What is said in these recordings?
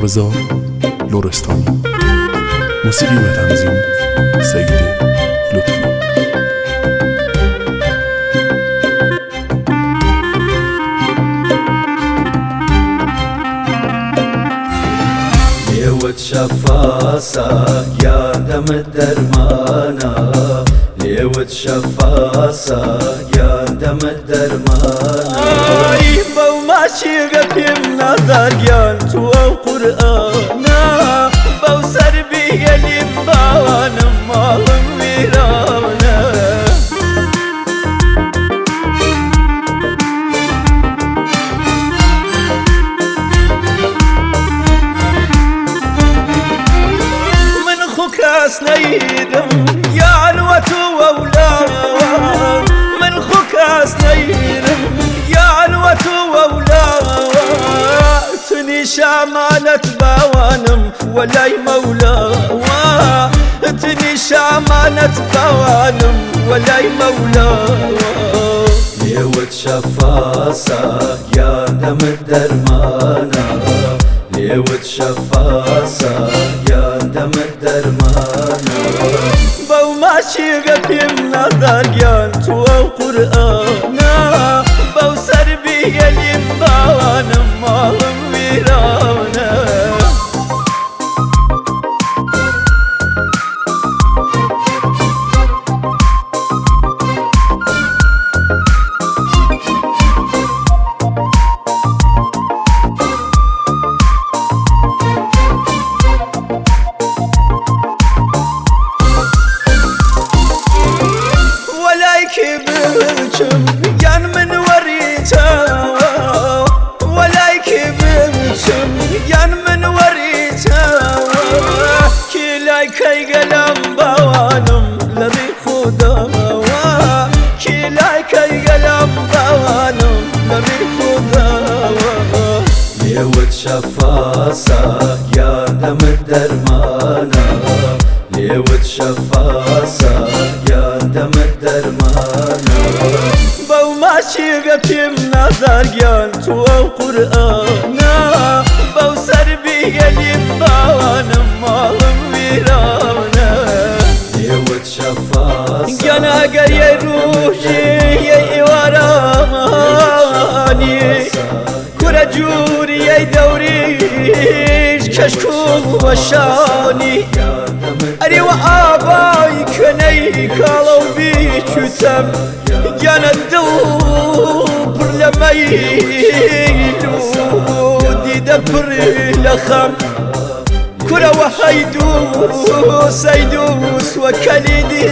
رضا لرستانی. موسیقی و تنظیم سید لطفی. لێوت شەفاسە گیاندەم دەرمانە لێوت شەفاسە گیاندەمت دەرمانە بەو ماچیگە پێم ناداگیان تو ئەو قورئانە بەو سەر بیگەلیم باوانم ماڵم ویرانە کاس نەیدم یانوەت و وەولاوە من خۆ کاس نەیدم یانوەت و وەولاوە تنی شامانەت باوانم وەلای مەولاوە تنی شامانەت باوانم وەلای مەولاوە لێوت شەفاسە گیاندەمت دەرمانە لێوت شەفاسە گیاندەمت دەرمانە بەو ماچیگە پێم ناداگیان تو ئەو قورئانە بەو سەر بیگەلیم باوانم ماڵم ویرانە گیان من وەریتەوە وەلایکی بچم گیان من وەریتەوە کیلای کەیگەلم باوانم لەڕی خودامەوە کیلای کەیگەلم باوانم لەڕی خودامەوە لێوت شەفاسە گیاندەمت دەرمانە لێوت شەفاسە گیاندەمت دەرمانە بەو ماچیگە پێم ناداگیان تو ئەو قورئانە بەو سەر بیگەلیم باوانم ماڵم ویرانە لێوت شەفاسە گیان ئەگەریەی ڕوژیەی ئێوارەمانی کورە جووریەی دەوریش کەشک و وەشانی ئەریوە ئابای کەنەی کاڵە و بیچوتەم گیانە دڵ پڕ لە مەیل و دیدە پڕی لە خەم کورەوە هەیدوو سەیدووس وە کەلیدی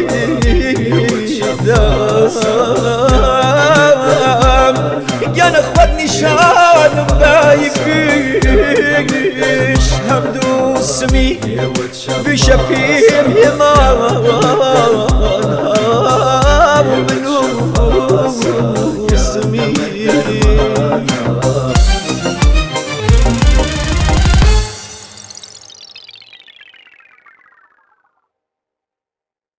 دەم گیانە خۆت نیشانم بایگیش هەمدوو سمی بیشە پێم هێماوە